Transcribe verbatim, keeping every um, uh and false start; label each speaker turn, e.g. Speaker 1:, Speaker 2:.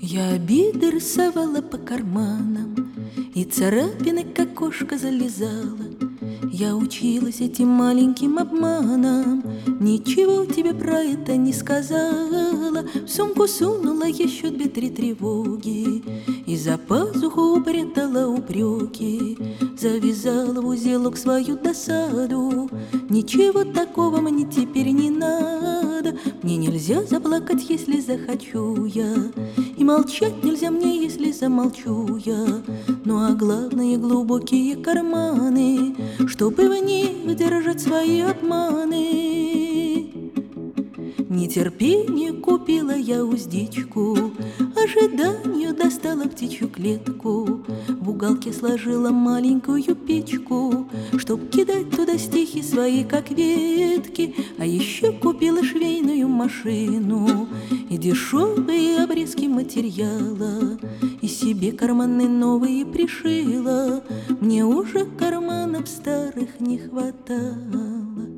Speaker 1: Я обиды рисовала по карманам, и царапины, как кошка, залезала. Я училась этим маленьким обманом, ничего тебе про это не сказала. В сумку сунула еще две-три тревоги и за пазуху упрятала упреки. Завязала в узелок свою досаду. Ничего такого мне теперь не надо. Мне нельзя заплакать, если захочу я, и молчать нельзя мне, если замолчу я. Ну а главное, глубокие карманы, чтобы в них держать свои обманы. Нетерпение купила я уздечку, ожиданию достала птичью клетку. В уголке сложила маленькую печку, чтоб кидать туда стихи свои, как ветки. А еще купила швейную машину и дешевые обрезки материала, и себе карманы новые пришила. Мне уже карманов старых не хватало.